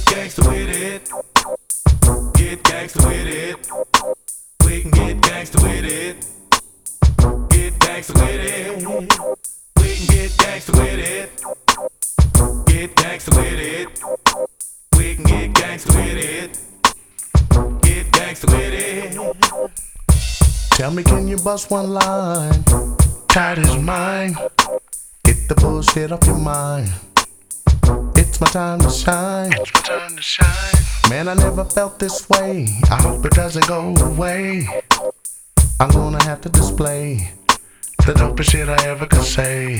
gangsta with it. Get gangsta with it. We can get gangsta with it. Get gangsta with it. We can get gangsta with it. Get gangsta with it. We can get gangsta with it. Get gangsta with it. Tell me, can you bust one line? Tight as mine. Get the bullshit off your mind. It's my time to shine. It's my time to shine. Man, I never felt this way. I hope it doesn't go away. I'm gonna have to display the dopest shit I ever could say.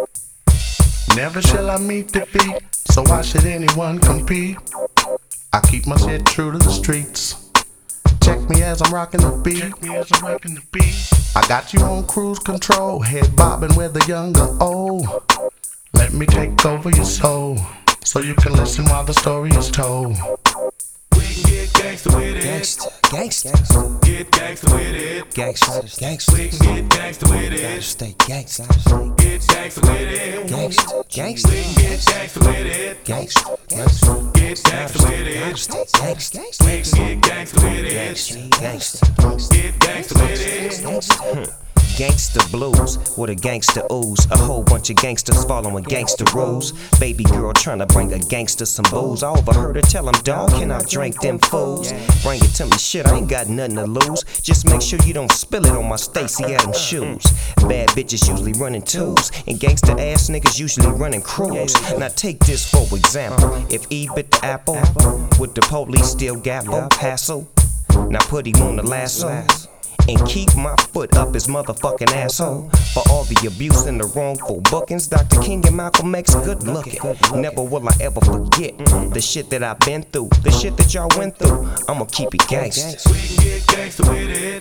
Never shall I meet defeat, so why should anyone compete? I keep my shit true to the streets. Check me as I'm rocking the beat. Check me as I'm rocking the beat. I got you on cruise control, head bobbing whether young or old. Let me take over your soul, so you can listen while the story is told. We can get gangsta with it. Gangsta. Get gangsta with it. Gangsta. We can get gangsta with it. Stay gangsta. Get gangsta with it. Gangsta. We can get gangsta with it. Gangsta. Get gangsta with it. Stay gangsta. We can get gangsta with it. Gangsta. Get gangsta with it. Gangsta blues with a gangsta ooze. A whole bunch of gangsters following gangsta rules. Baby girl tryna bring a gangster some booze. I overheard her tell him, dawg, can I drink them fools? Bring it to me, shit, I ain't got nothing to lose. Just make sure you don't spill it on my Stacy Adams shoes. Bad bitches usually running twos, and gangsta ass niggas usually running crews. Now take this for example. If E bit the apple, would the police still gapple, hassle? Now put him on the lasso and keep my foot up his motherfucking asshole. For all the abuse and the wrongful bookings, Dr. King and Malcolm X good looking. Never will I ever forget the shit that I've been through, the shit that y'all went through. I'ma keep it gangsta. We can get gangsta with it.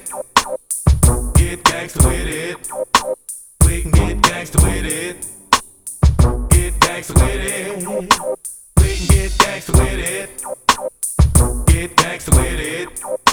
Get gangsta with it. We can get gangsta with it. Get gangsta with it. We can get gangsta with it. Get gangsta with it.